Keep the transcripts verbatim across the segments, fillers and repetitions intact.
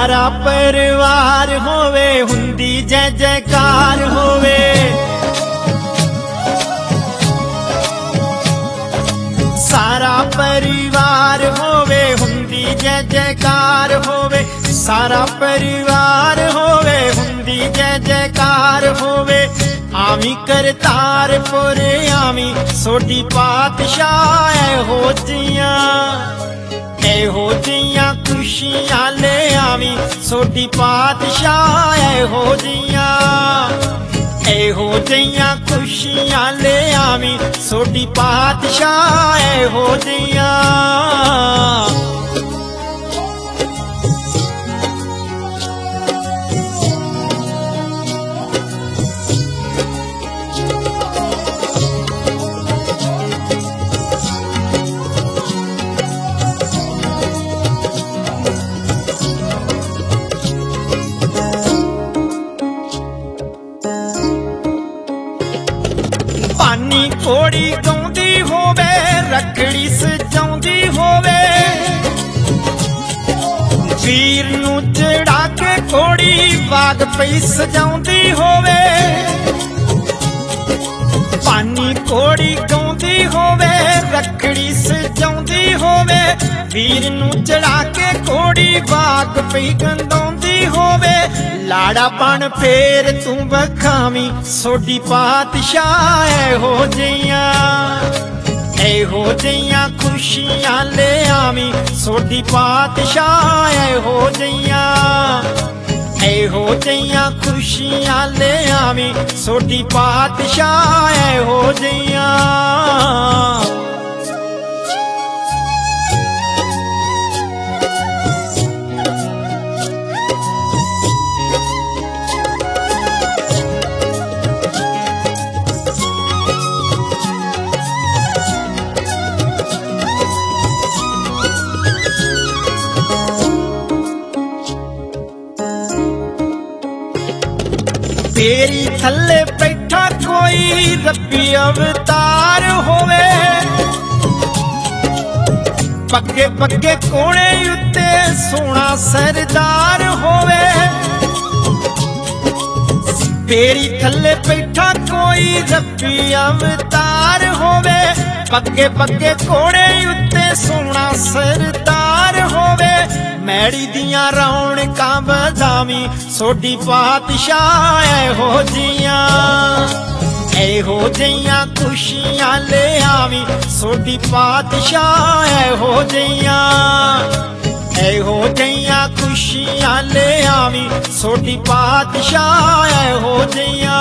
सारा परिवार होवे हुंदी जय जयकार होवे। सारा परिवार होवे हुंदी जय जयकार होवे। सारा परिवार होवे हुंदी जय जयकार होवे। आवी करतारपुर आवी सोडी पातशाह हो जियां हो जियां खुशियां ले आवी सोडी पातशाह हो जियां हो जियां खुशियां ले आवी सोडी पातशाह हो जियां। पानी घोड़ी गाउंदी होवे रखड़ी सजाउंदी होवे। वीर नू चढ़ा के घोड़ी बाग पई सजाउंदी होवे। पानी घोड़ी गाउंदी होवे रखड़ी सजाउंदी होवे। वीर नू चढ़ा के घोड़ी बाग पई गंदाउंदी होवे। लाड़ा बन फेर तू बखावी सोडी पातशाह हो जियां हो जियां खुशियां ले आवी सोडी पातशाह हो जियां हो जियां खुशियां ले आवी सोडी पातशाह हो जियां। तेरी थल्ले बैठा कोई रब्बी अवतार होवे। पग्गे पग्गे कोणे उत्ते सोना सरदार होवे। तेरी थल्ले बैठा कोई रब्बी अवतार होवे। पग्गे पग्गे कोणे उत्ते सोना सरदार होवे। मैड़ी दियां रौनकां बधावी सोडी पातशाह हो जियां हो जियां खुशियां ले आवी सोडी पातशाह हो जियां हो जियां खुशियां ले आवी सोडी पातशाह हो जियां।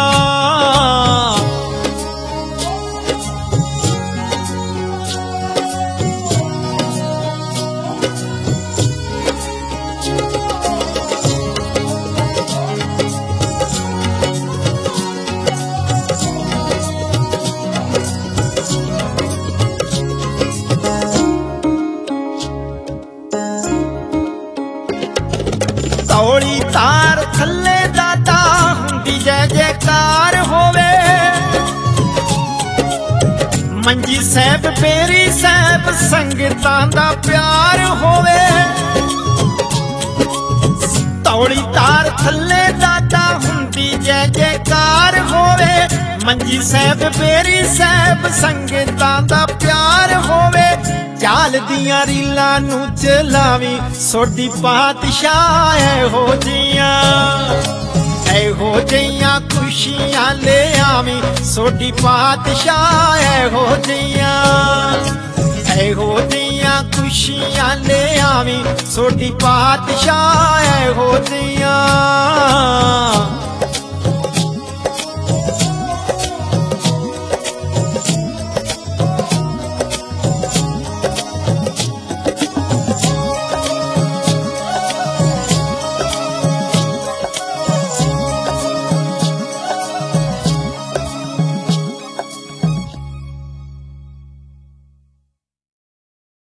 तौड़ी तार थल्ले दाता हुंदी जय जयकार होवे। मंजी साहब बेरी साहब संगतां दा प्यार होवे। तौड़ी तार थल्ले दाता हुंदी जय जयकार होवे। मंजी साहब बेरी साहब संगतां दा प्यार होवे। चाल दियां रीलां नू चलावी सोडी पातशाह हो जियां हो जियां खुशियां ले आवी सोडी पातशाह हो जियां हो जियां खुशियां ले आवी सोडी पातशाह हो जियां।